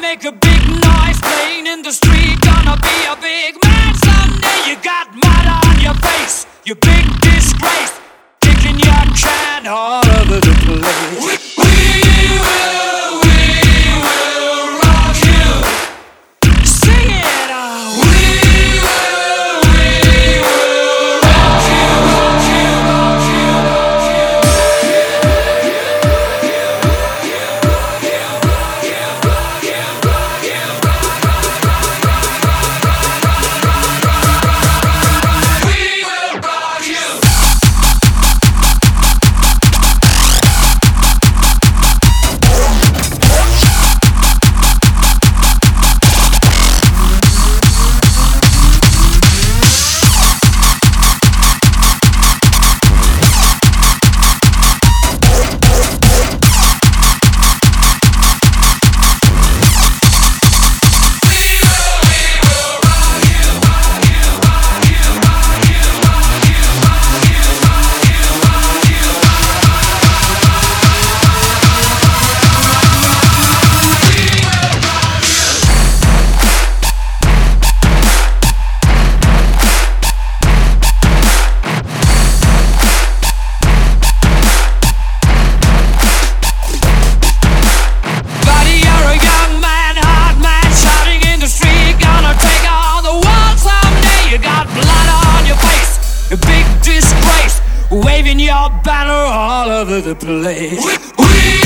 make a big noise playing in the street. Gonna be a big man someday. You got mud on your face, you big disgrace, kicking your can all over the place. We will rock you. Sing it out. We will rock you, rock you, rock you, rock waving your banner all over the place. We